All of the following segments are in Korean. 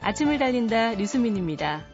아침을 달린다 류수민입니다.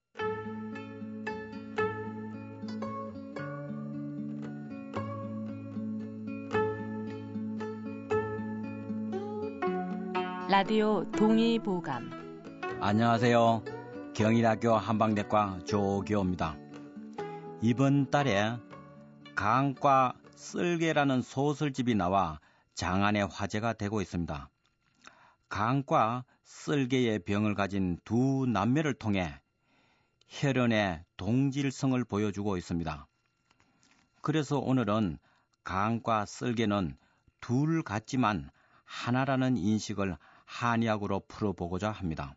라디오 동의보감. 안녕하세요. 경희대학교 한방내과 조교입니다. 이번 달에 강과 쓸개라는 소설집이 나와 장안의 화제가 되고 있습니다. 강과 쓸개의 병을 가진 두 남매를 통해 혈연의 동질성을 보여주고 있습니다. 그래서 오늘은 강과 쓸개는 둘 같지만 하나라는 인식을 한의학으로 풀어보고자 합니다.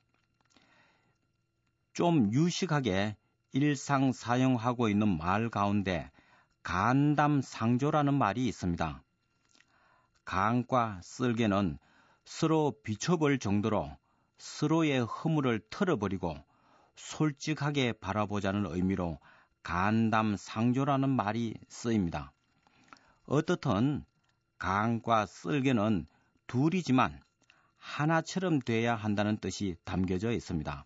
좀 유식하게 일상 사용하고 있는 말 가운데 간담상조라는 말이 있습니다. 강과 쓸개는 서로 비춰볼 정도로 서로의 허물을 털어버리고 솔직하게 바라보자는 의미로 간담상조라는 말이 쓰입니다. 어떻든 강과 쓸개는 둘이지만 하나처럼 돼야 한다는 뜻이 담겨져 있습니다.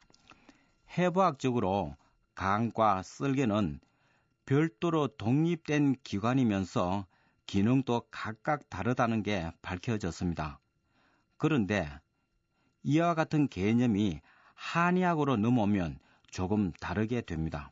해부학적으로 강과 쓸개는 별도로 독립된 기관이면서 기능도 각각 다르다는 게 밝혀졌습니다. 그런데 이와 같은 개념이 한의학으로 넘어오면 조금 다르게 됩니다.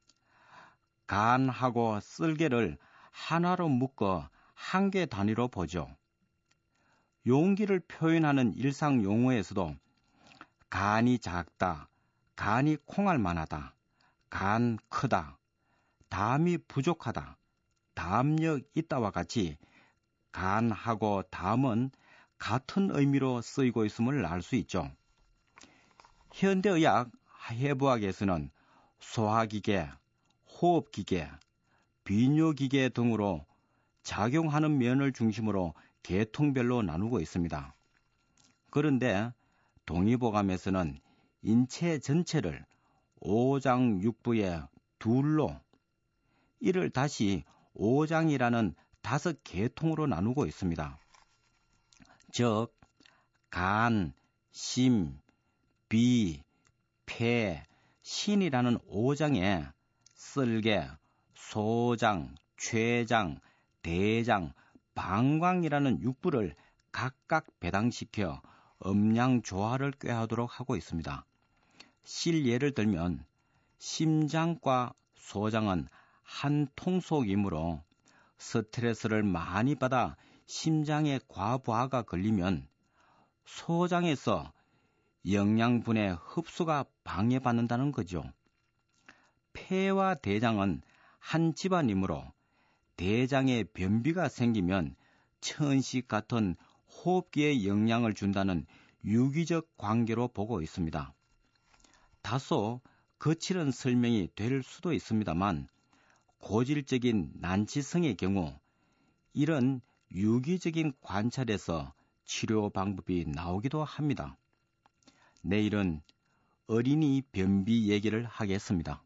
간하고 쓸개를 하나로 묶어 한 개 단위로 보죠. 용기를 표현하는 일상 용어에서도 간이 작다, 간이 콩알만하다, 간 크다, 담이 부족하다, 담력 있다와 같이 간하고 담은 같은 의미로 쓰이고 있음을 알 수 있죠. 현대의학 해부학에서는 소화기계, 호흡기계, 비뇨기계 등으로 작용하는 면을 중심으로 계통별로 나누고 있습니다. 그런데 동의보감에서는 인체 전체를 오장육부의 둘로 이를 다시 오장이라는 5계통으로 나누고 있습니다. 즉 간, 심, 비, 폐, 신이라는 오장에 쓸개, 소장, 췌장, 대장, 방광이라는 육부를 각각 배당시켜 음양조화를 꾀하도록 하고 있습니다. 실예를 들면 심장과 소장은 한 통속이므로 스트레스를 많이 받아 심장에 과부하가 걸리면 소장에서 영양분의 흡수가 방해받는다는 거죠. 폐와 대장은 한 집안이므로 대장에 변비가 생기면 천식 같은 호흡기에 영향을 준다는 유기적 관계로 보고 있습니다. 다소 거칠은 설명이 될 수도 있습니다만 고질적인 난치성의 경우 이런 유기적인 관찰에서 치료 방법이 나오기도 합니다. 내일은 어린이 변비 얘기를 하겠습니다.